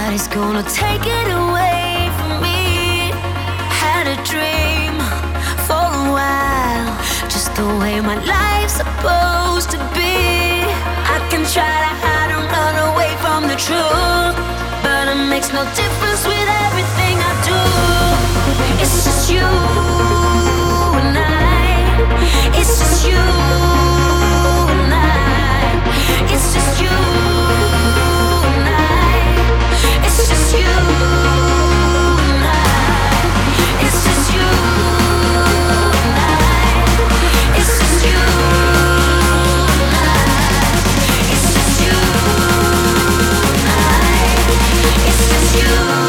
Nobody's gonna take it away from me. Had a dream for a while, just the way my life's supposed to be. I can try to hide and run away from the truth, but it makes no difference with everything I do. It's just you and I. It's just you and I. It's just you and I. It's just you and I. It's just you and I. It's just you and I. It's just you and I. It's just you.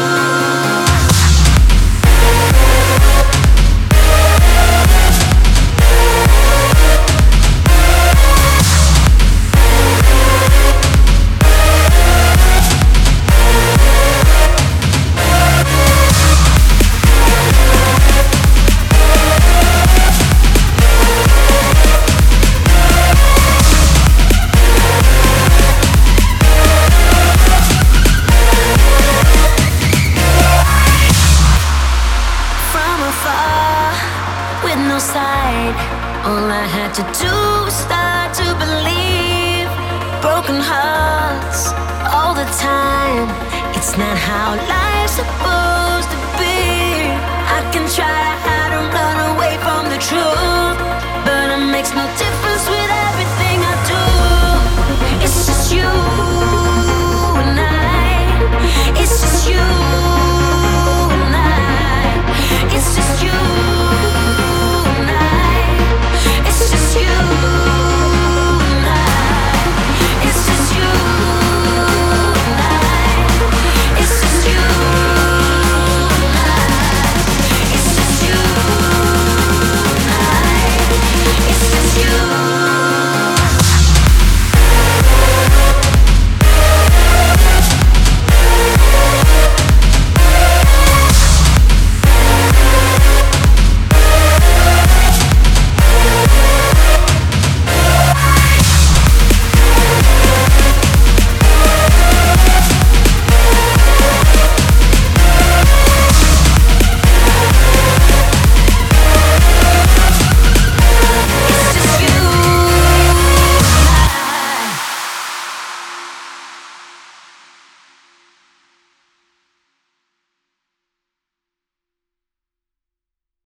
All I had to do was start to believe. Broken hearts all the time. It's not how life's supposed